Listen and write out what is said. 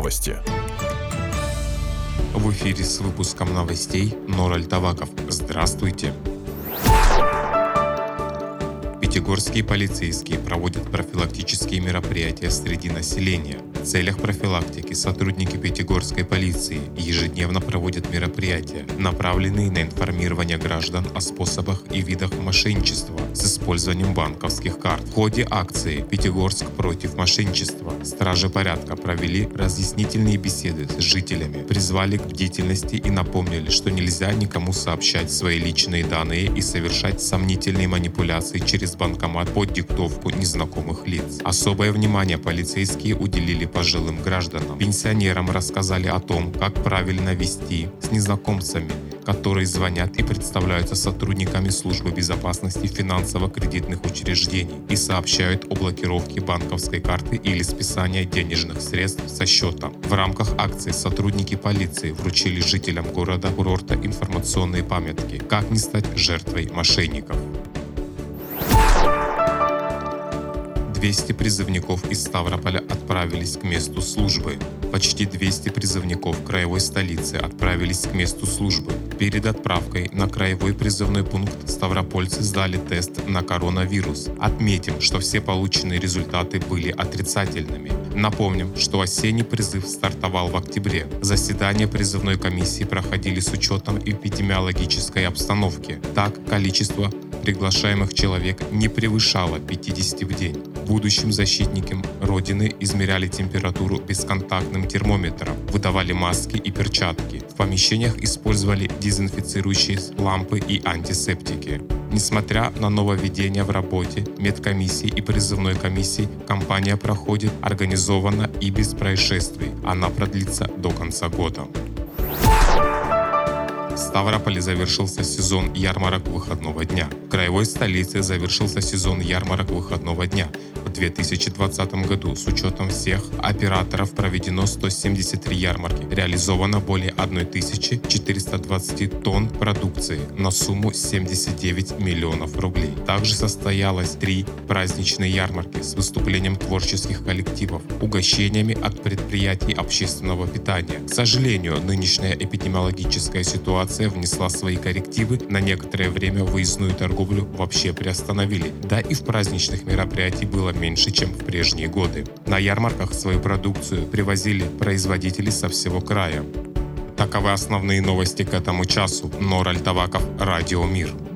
новости. В эфире с выпуском новостей Нораль Таваков. Здравствуйте! Пятигорские полицейские проводят профилактические мероприятия среди населения. В целях профилактики сотрудники Пятигорской полиции ежедневно проводят мероприятия, направленные на информирование граждан о способах и видах мошенничества с использованием банковских карт. В ходе акции «Пятигорск против мошенничества» стражи порядка провели разъяснительные беседы с жителями, призвали к бдительности и напомнили, что нельзя никому сообщать свои личные данные и совершать сомнительные манипуляции через банкомат под диктовку незнакомых лиц. Особое внимание полицейские уделили пожилым гражданам. Пенсионерам рассказали о том, как правильно вести с незнакомцами, которые звонят и представляются сотрудниками службы безопасности финансово-кредитных учреждений и сообщают о блокировке банковской карты или списании денежных средств со счета. В рамках акции сотрудники полиции вручили жителям города-курорта информационные памятки «Как не стать жертвой мошенников». 200 призывников из Ставрополя отправились к месту службы. Почти 200 призывников краевой столицы отправились к месту службы. Перед отправкой на краевой призывной пункт ставропольцы сдали тест на коронавирус. Отметим, что все полученные результаты были отрицательными. Напомним, что осенний призыв стартовал в октябре. Заседания призывной комиссии проходили с учетом эпидемиологической обстановки. Так, количество приглашаемых человек не превышало 50 в день. Будущим защитникам Родины измеряли температуру бесконтактным термометром, выдавали маски и перчатки. В помещениях использовали дезинфицирующие лампы и антисептики. Несмотря на нововведения в работе медкомиссии и призывной комиссии, кампания проходит организованно и без происшествий. Она продлится до конца года. В Ставрополе завершился сезон ярмарок выходного дня. В краевой столице завершился сезон ярмарок выходного дня. В 2020 году с учетом всех операторов проведено 173 ярмарки. Реализовано более 1420 тонн продукции на сумму 79 миллионов рублей. Также состоялось 3 праздничные ярмарки с выступлением творческих коллективов, угощениями от предприятий общественного питания. К сожалению, нынешняя эпидемиологическая ситуация внесла свои коррективы. На некоторое время выездную торговлю вообще приостановили. Да и в праздничных мероприятиях было меньше, чем в прежние годы. На ярмарках свою продукцию привозили производители со всего края. Таковы основные новости к этому часу. Нораль Таваков, Радио Мир.